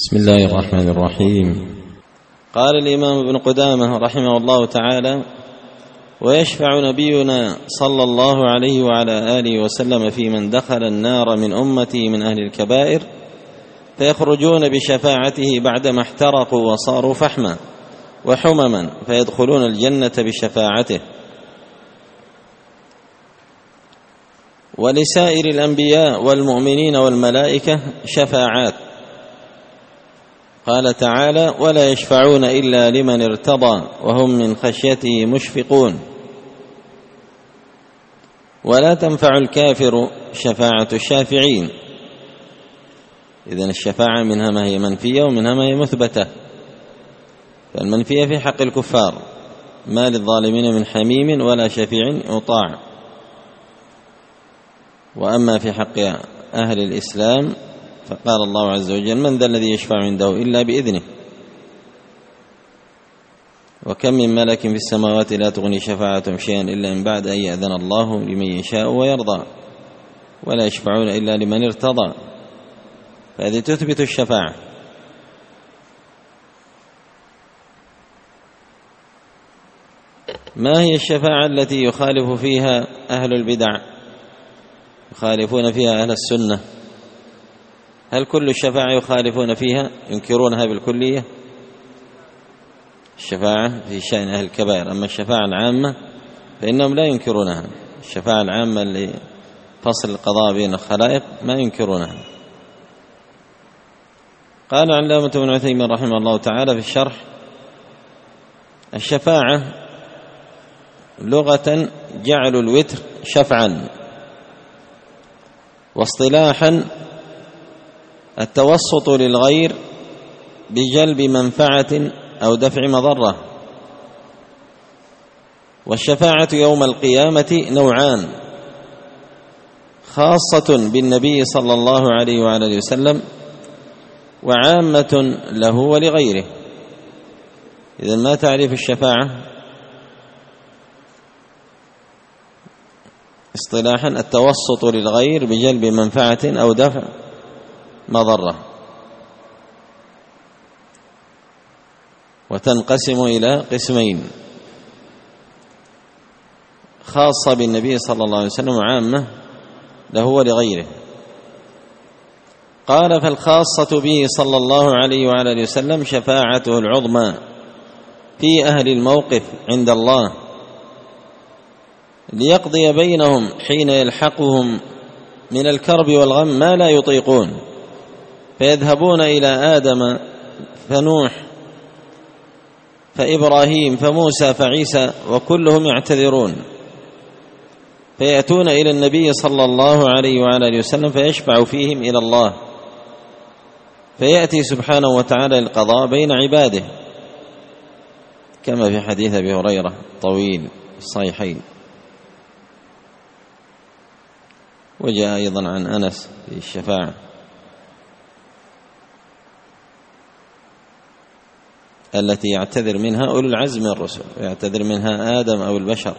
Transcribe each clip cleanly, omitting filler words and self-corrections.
بسم الله الرحمن الرحيم. قال الإمام ابن قدامة رحمه الله تعالى: ويشفع نبينا صلى الله عليه وعلى آله وسلم في من دخل النار من أمتي من أهل الكبائر فيخرجون بشفاعته بعدما احترقوا وصاروا فحما وحمما فيدخلون الجنة بشفاعته. ولسائر الأنبياء والمؤمنين والملائكة شفاعات. قال تعالى: ولا يشفعون إلا لمن ارتضى وهم من خشيته مشفقون. ولا تنفع الكافر شفاعة الشافعين. إذن الشفاعة منها ما هي منفية ومنها ما هي مثبتة. فالمنفية في حق الكفار: ما للظالمين من حميم ولا شفيع يطاع. وأما في حق أهل الإسلام فقال الله عز وجل: من ذا الذي يشفع عنده إلا بإذنه. وكم من ملك في السماوات لا تغني شفاعتهم شيئا إلا من بعد أن يأذن الله لمن يشاء ويرضى. ولا يشفعون إلا لمن ارتضى. فهذه تثبت الشفاعة. ما هي الشفاعة التي يخالف فيها أهل البدع، يخالفون فيها أهل السنة؟ هل كل الشفاعة يخالفون فيها ينكرونها بالكلية؟ الشفاعة في شأن أهل الكبائر. أما الشفاعة العامة فإنهم لا ينكرونها. الشفاعة العامة لفصل القضاء بين الخلائق ما ينكرونها. قال علامة ابن عثيمين رحمه الله تعالى في الشرح: الشفاعة لغة جعل الوتر شفعا، واصطلاحا التوسط للغير بجلب منفعة أو دفع مضرة. والشفاعة يوم القيامة نوعان: خاصة بالنبي صلى الله عليه وعلى وسلم، وعامة له ولغيره. إذن ما تعريف الشفاعة؟ اصطلاحا التوسط للغير بجلب منفعة أو دفع مضرة. وتنقسم إلى قسمين: خاصة بالنبي صلى الله عليه وسلم، وعامة له ولغيره. قال: فالخاصة به صلى الله عليه وعلى وسلم شفاعته العظمى في أهل الموقف عند الله، ليقضي بينهم حين يلحقهم من الكرب والغم ما لا يطيقون، فيذهبون إلى آدم فنوح فإبراهيم فموسى فعيسى وكلهم يعتذرون، فيأتون إلى النبي صلى الله عليه وعلى وسلم فيشفع فيهم إلى الله، فيأتي سبحانه وتعالى القضاء بين عباده، كما في حديث أبي هريرة طويل الصحيحين. وجاء أيضا عن أنس في الشفاعة التي يعتذر منها أولو العزم من الرسل، ويعتذر منها آدم أو البشر،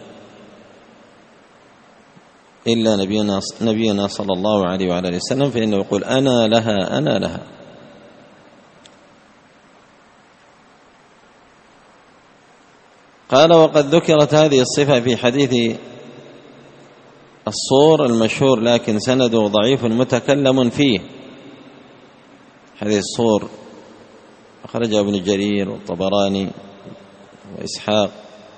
إلا نبينا صلى الله عليه وعلى وسلم، فإنه يقول: أنا لها أنا لها. قال: وقد ذكرت هذه الصفة في حديث الصور المشهور، لكن سنده ضعيف متكلم فيه. حديث الصور أخرجه ابن جرير والطبراني وإسحاق.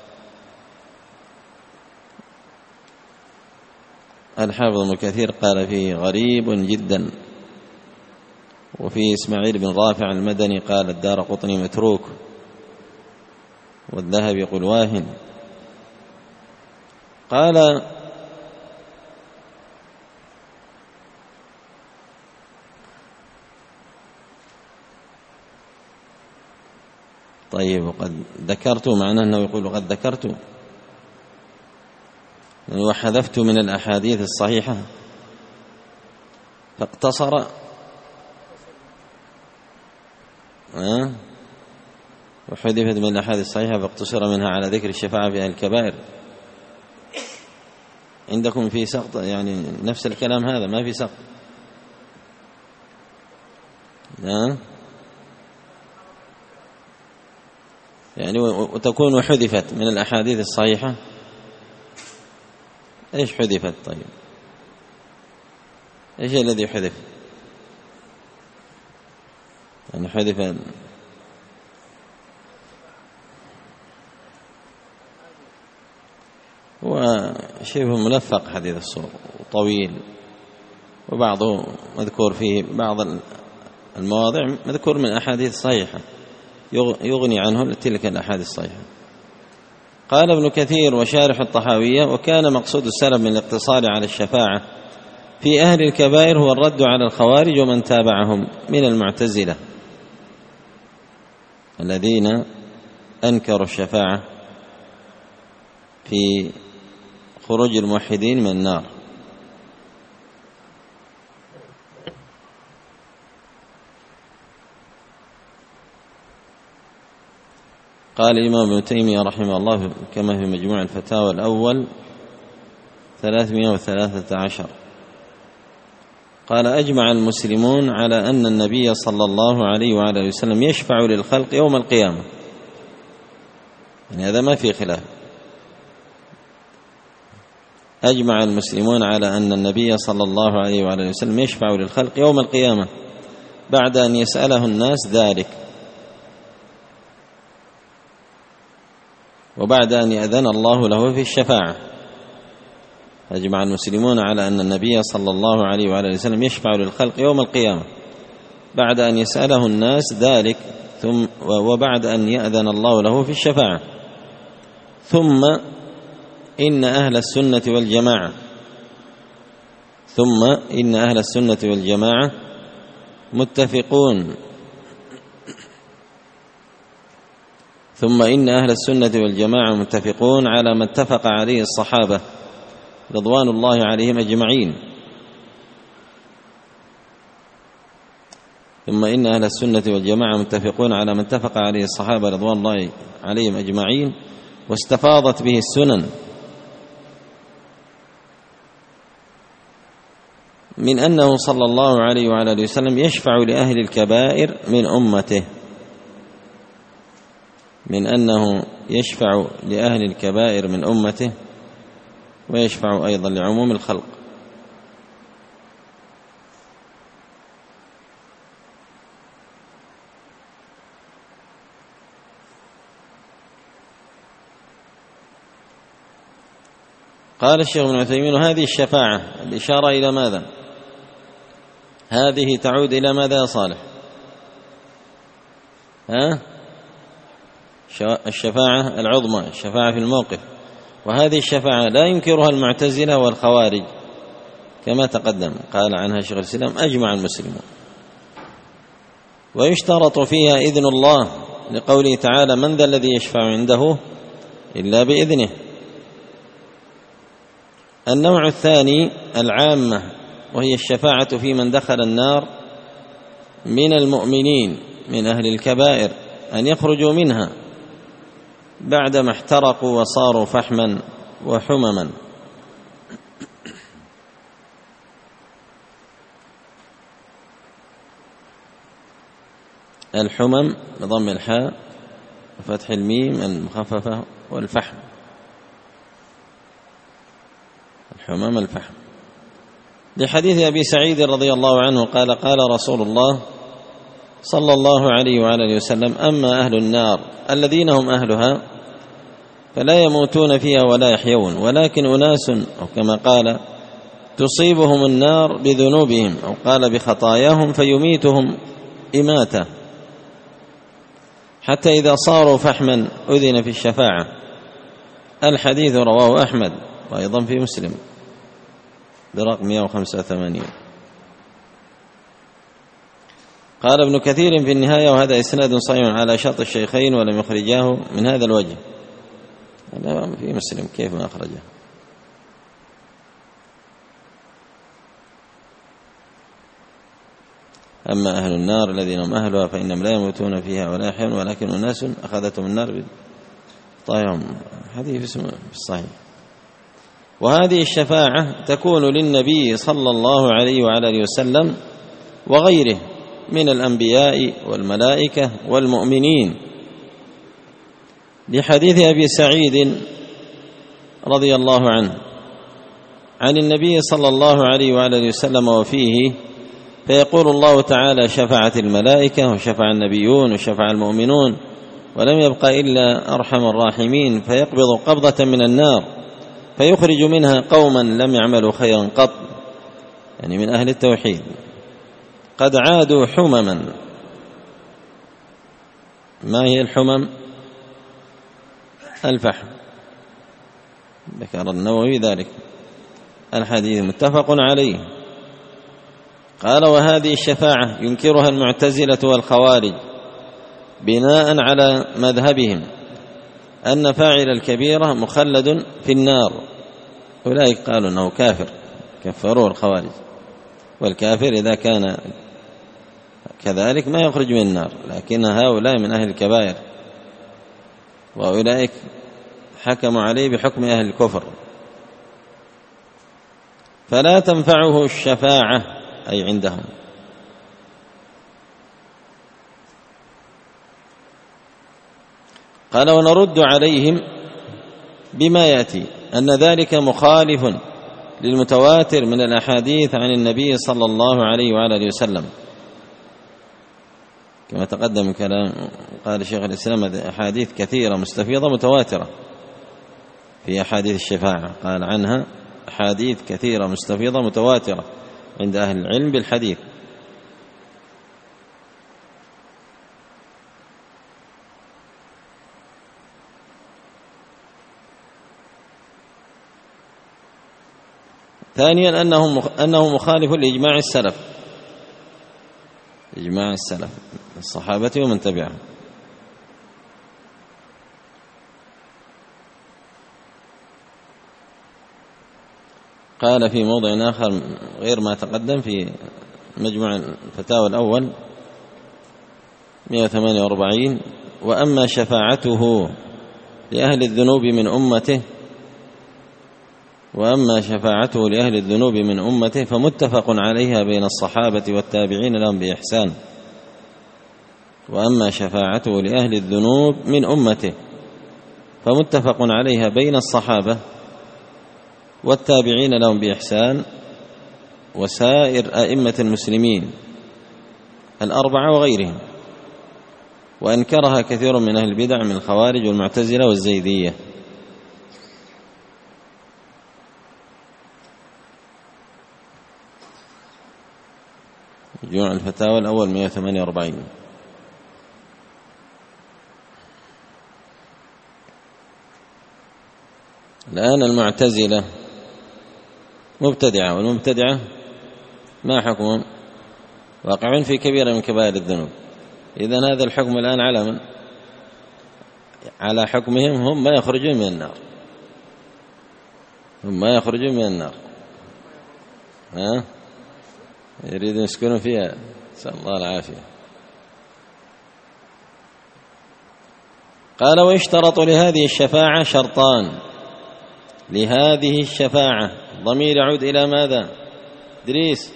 الحافظ ابن كثير قال فيه غريب جدا. وفي إسماعيل بن رافع المدني قال: الدارقطني متروك، والذهبي يقول واهن. قال: طيب، وقد ذكرت، معناه أنه يقول قد ذكرت وحذفت من الأحاديث الصحيحة فاقتصر، وحذفت من الأحاديث الصحيحة فاقتصر منها على ذكر الشفاعة في أهل الكبائر. عندكم في سقط، يعني نفس الكلام هذا، ما في سقط. يعني وتكون حذفت من الأحاديث الصحيحة. إيش حذفت؟ طيب إيش الذي حذف؟ يعني حذف هو شبه ملفق حديث الصور طويل، وبعضه مذكور فيه بعض المواضع مذكور من الأحاديث الصحيحة يغني عنه تلك الأحاديث الصحيحة. قال ابن كثير وشارح الطحاوية: وكان مقصود السلف من الاقتصار على الشفاعة في أهل الكبائر هو الرد على الخوارج ومن تابعهم من المعتزلة الذين أنكروا الشفاعة في خروج الموحدين من النار. قال الإمام ابن تيمية رحمه الله كما في مجموع الفتاوى الأول 313: قال: أجمع المسلمون على أن النبي صلى الله عليه وعلى وسلم يشفع للخلق يوم القيامة. يعني هذا ما في خلاف. أجمع المسلمون على أن النبي صلى الله عليه وعلى وسلم يشفع للخلق يوم القيامة بعد أن يسأله الناس ذلك، وبعد أن يأذن الله له في الشفاعة. أجمع المسلمون على أن النبي صلى الله عليه وعلى وسلم يشفع للخلق يوم القيامة بعد أن يسأله الناس ذلك، وبعد أن يأذن الله له في الشفاعة. ثم إن أهل السنة والجماعة متفقون على ما اتفق عليه الصحابة رضوان الله عليهم أجمعين. واستفاضت به السنن من أنه صلى الله عليه وعلى آله وسلم يشفع لأهل الكبائر من أمته، ويشفع أيضا لعموم الخلق. قال الشيخ ابن عثيمين: هذه الشفاعة الإشارة إلى ماذا؟ هذه تعود إلى ماذا يا صالح؟ الشفاعة العظمى، الشفاعة في الموقف. وهذه الشفاعة لا ينكرها المعتزلة والخوارج كما تقدم، قال عنها شيخ الإسلام: أجمع المسلمون. ويشترط فيها إذن الله لقوله تعالى: من ذا الذي يشفع عنده إلا بإذنه. النوع الثاني العامة، وهي الشفاعة في من دخل النار من المؤمنين من أهل الكبائر أن يخرجوا منها بعدما احترقوا وصاروا فحما وحمما. الحمم بضم الحاء وفتح الميم المخففة، والفحم الحمم الفحم. لحديث أبي سعيد رضي الله عنه قال: قال رسول الله صلى الله عليه وعلى آله وسلم: أما أهل النار الذين هم أهلها فلا يموتون فيها ولا يحيون، ولكن أناس، أو كما قال، تصيبهم النار بذنوبهم، أو قال بخطاياهم، فيميتهم إماتة حتى إذا صاروا فحما أذن في الشفاعة. الحديث رواه أحمد وأيضا في مسلم برقم 185. قال ابن كثير في النهاية: وهذا إسناد صحيح على شرط الشيخين ولم يخرجاه من هذا الوجه. هذا في مسلم، كيف ما أخرجه؟ أما أهل النار الذين هم أهلها فإنهم لا يموتون فيها ولا يحيون، ولكن أناس أخذتهم النار بطايهم. حديث في الصحيح. وهذه الشفاعة تكون للنبي صلى الله عليه وعلى آله وسلم وغيره من الأنبياء والملائكة والمؤمنين، لحديث أبي سعيد رضي الله عنه عن النبي صلى الله عليه وآله وسلم وفيه: فيقول الله تعالى: شفعت الملائكة وشفع النبيون وشفع المؤمنون ولم يبق إلا أرحم الراحمين، فيقبض قبضة من النار فيخرج منها قوما لم يعملوا خيرا قط، يعني من أهل التوحيد، قد عادوا حمما. ما هي الحمم؟ الفحم، ذكر النووي ذلك. الحديث متفق عليه. قال: وهذه الشفاعة ينكرها المعتزلة والخوارج بناء على مذهبهم أن فاعل الكبيرة مخلد في النار. أولئك قالوا أنه كافر، كفروا الخوارج، والكافر إذا كان كذلك ما يخرج من النار، لكن هؤلاء من أهل الكبائر، وأولئك حكموا عليه بحكم أهل الكفر، فلا تنفعه الشفاعة أي عندهم. قال: ونرد عليهم بما يأتي أن ذلك مخالف للمتواتر من الأحاديث عن النبي صلى الله عليه وآله وسلم، كما تقدم كلام قال شيخ الإسلام: أحاديث كثيرة مستفيضة متواترة في أحاديث الشفاعة، قال عنها أحاديث كثيرة مستفيضة متواترة عند أهل العلم بالحديث. ثانيا أنه مخالف لإجماع السلف، إجماع السلف الصحابة ومن تبعهم. قال في موضع آخر غير ما تقدم في مجموع الفتاوى الأول 148: وأما شفاعته لأهل الذنوب من أمته فمتفق عليها بين الصحابة والتابعين لهم بإحسان. وأما شفاعته لأهل الذنوب من أمته فمتفق عليها بين الصحابة والتابعين لهم بإحسان وسائر أئمة المسلمين الأربعة وغيرهم، وأنكرها كثير من أهل البدع من الخوارج والمعتزلة والزيدية. مجموع الفتاوى الأول 148. الآن المعتزلة مبتدعة، والمبتدعة ما حكمهم؟ واقعون في كبيرة من كبائر الذنوب. إذن هذا الحكم الآن على من؟ على حكمهم هم ما يخرجون من النار، هم ما يخرجون من النار، يريدون يسكنوا فيها، نسأل الله العافية. قال: ويشترط لهذه الشفاعة شرطان. لهذه الشفاعة ضمير يعود إلى ماذا؟ إدريس،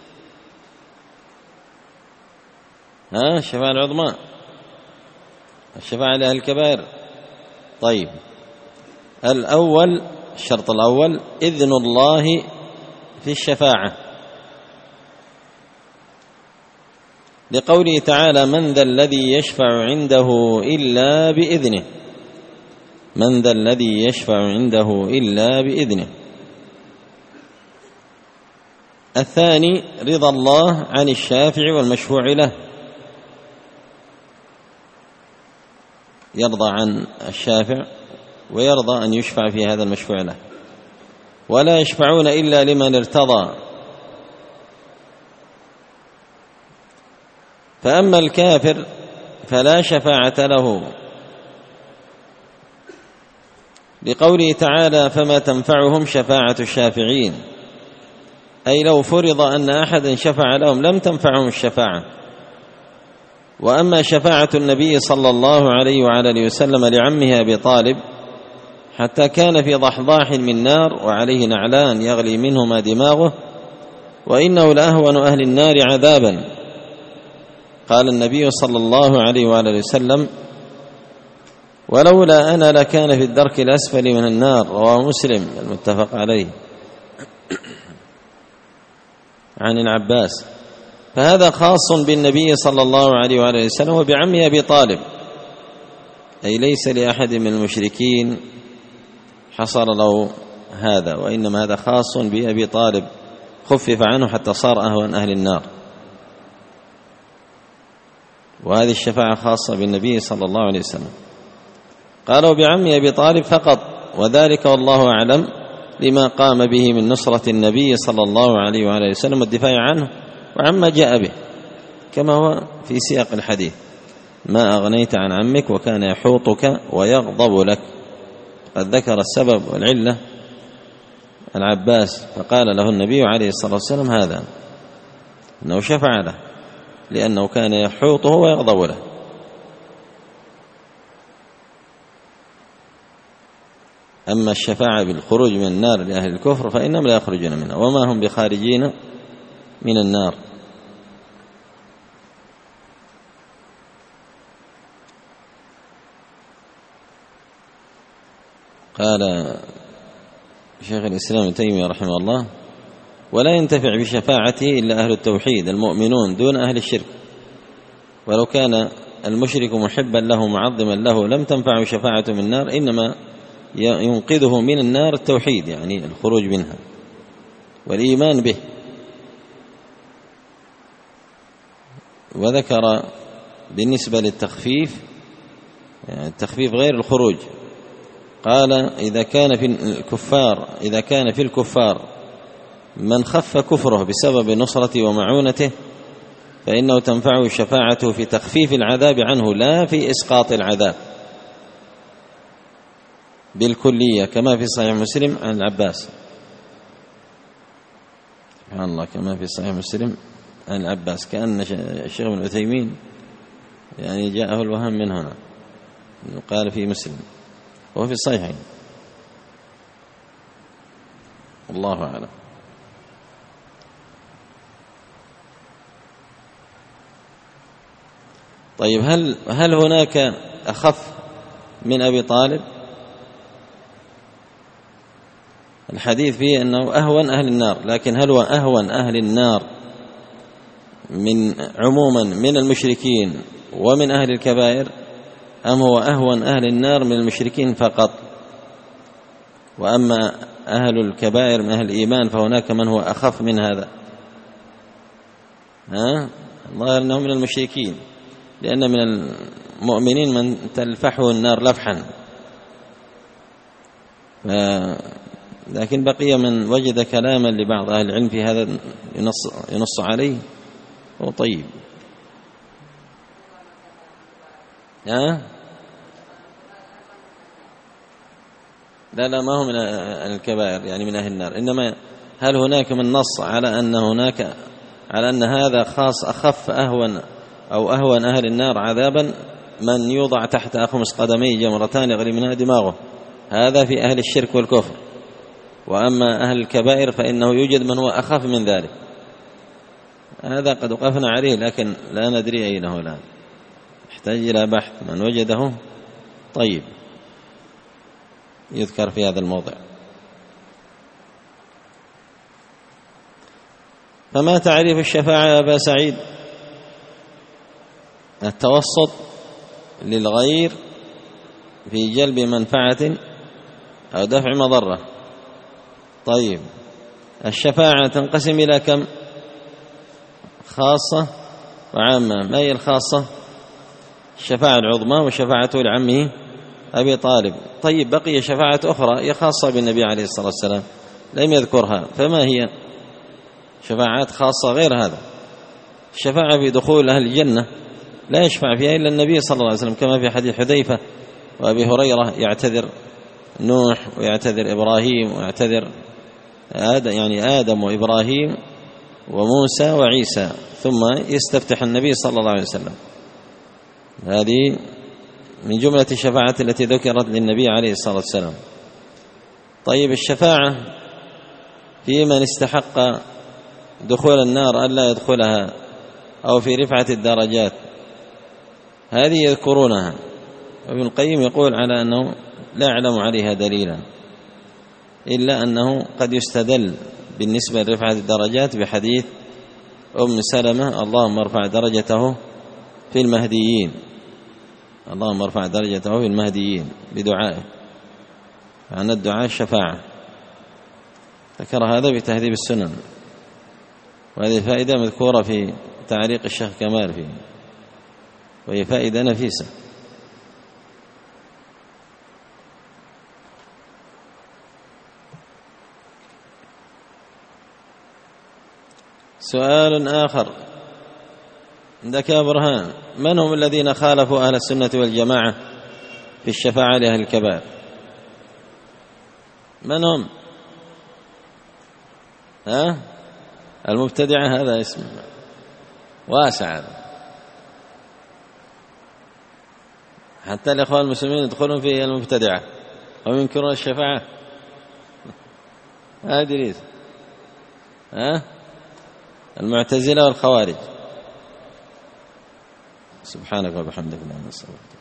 الشفاعة العظمى، الشفاعة لأهل الكبائر. طيب، الأول، الشرط الأول إذن الله في الشفاعة، لقوله تعالى: من ذا الذي يشفع عنده إلا بإذنه، من ذا الذي يشفع عنده إلا بإذنه. الثاني رضا الله عن الشافع والمشفوع له، يرضى عن الشافع ويرضى أن يشفع في هذا المشفوع له، ولا يشفعون إلا لمن ارتضى. فأما الكافر فلا شفاعة له، لقوله تعالى: فما تنفعهم شفاعة الشافعين، أي لو فرض أن أحدا شفع لهم لم تنفعهم الشفاعة. وأما شفاعة النبي صلى الله عليه وعلى وسلم لعمه أبي طالب حتى كان في ضحضاح من نار وعليه نعلان يغلي منهما دماغه، وإنه لأهون أهل النار عذابا. قال النبي صلى الله عليه وآله وسلم: ولولا أنا لكان في الدرك الأسفل من النار. رواه مسلم المتفق عليه عن العباس. فهذا خاص بالنبي صلى الله عليه وآله وسلم وبعم أبي طالب، أي ليس لأحد من المشركين حصل له هذا، وإنما هذا خاص بأبي طالب خفف عنه حتى صار أهون أهل النار. وهذه الشفاعة خاصة بالنبي صلى الله عليه وسلم. قالوا بعم أبي طالب فقط، وذلك والله أعلم لما قام به من نصرة النبي صلى الله عليه وآله وسلم والدفاع عنه وعما جاء به، كما هو في سياق الحديث: ما أغنيت عن عمك وكان يحوطك ويغضب لك. قد ذكر السبب والعلة العباس، فقال له النبي عليه الصلاة والسلام هذا، أنه شفع له لأنه كان يحوطه ويغضب له. أما الشفاعة بالخروج من النار لأهل الكفر فإنهم لا يخرجون منها وما هم بخارجين من النار. قال شيخ الإسلام ابن تيمية رحمه الله: ولا ينتفع بشفاعته إلا أهل التوحيد المؤمنون دون أهل الشرك، ولو كان المشرك محبا له معظما له لم تنفعه شفاعته من النار، إنما ينقذه من النار التوحيد، يعني الخروج منها والإيمان به. وذكر بالنسبة للتخفيف، يعني التخفيف غير الخروج، قال: إذا كان في الكفار من خف كفره بسبب نصرته ومعونته فإنه تنفعه شفاعته في تخفيف العذاب عنه لا في إسقاط العذاب بالكلية، كما في صحيح مسلم عن العباس. سبحان الله، كما في صحيح مسلم عن العباس. كأن الشيخ ابن عثيمين يعني جاءه الوهم من هنا، قال في مسلم وهو في الصحيحين، والله أعلم. طيب، هل هناك أخف من أبي طالب؟ الحديث فيه أنه أهون أهل النار، لكن هل هو أهون أهل النار من عموما من المشركين ومن أهل الكبائر، أم هو أهون أهل النار من المشركين فقط؟ وأما أهل الكبائر من أهل الإيمان فهناك من هو أخف من هذا. الله أنه من المشركين، لأن من المؤمنين من تلفحه النار لفحا، لكن بقي من وجد كلاما لبعض أهل العلم في هذا ينص عليه هو طيب. لا ما هو من الكبائر يعني من أهل النار، إنما هل هناك من نص على أن هذا خاص أخف أهون أهل النار عذابا من يوضع تحت أخمص قدميه جمرتان يغلي منها دماغه، هذا في أهل الشرك والكفر. وأما أهل الكبائر فإنه يوجد من هو أخف من ذلك. هذا قد وقفنا عليه لكن لا ندري أين هو الآن، يحتاج إلى بحث، من وجده طيب يذكر في هذا الموضع. فما تعريف الشفاعة يا أبا سعيد؟ التوسط للغير في جلب منفعة أو دفع مضرة. طيب، الشفاعة تنقسم إلى كم؟ خاصة وعامة. ما هي الخاصة؟ الشفاعة العظمى وشفاعته لعمه أبي طالب. طيب، بقي شفاعة أخرى هي خاصة بالنبي عليه الصلاة والسلام لم يذكرها، فما هي؟ شفاعات خاصة غير هذا. الشفاعة في دخول أهل الجنة لا يشفع فيها إلا النبي صلى الله عليه وسلم، كما في حديث حذيفة وأبي هريرة: يعتذر نوح ويعتذر إبراهيم ويعتذر آدم وإبراهيم وموسى وعيسى، ثم يستفتح النبي صلى الله عليه وسلم. هذه من جملة الشفاعات التي ذكرت للنبي عليه الصلاة والسلام. طيب، الشفاعة في من استحق دخول النار ألا يدخلها أو في رفعة الدرجات، هذه يذكرونها ابن القيم يقول على أنه لا أعلم عليها دليلا، إلا أنه قد يستدل بالنسبة لرفعة الدرجات بحديث أم سلمة: اللهم ارفع درجته في المهديين، اللهم ارفع درجته في المهديين، بدعائه، فأن الدعاء الشفاعة. ذكر هذا بتهذيب السنن، وهذه فائدة مذكورة في تعليق الشيخ كمال فيه، وهي فائدة نفيسة. سؤال آخر عندك يا برهان: من هم الذين خالفوا أهل السنة والجماعة في الشفاعة لأهل الكبائر؟ من هم؟ المبتدعة، هذا اسم واسع، حتى الإخوان المسلمين يدخلون في المبتدعة وينكرون الشفاعة. هذه المعتزلة والخوارج. سبحانك وبحمدك، اللهم صل وسلم.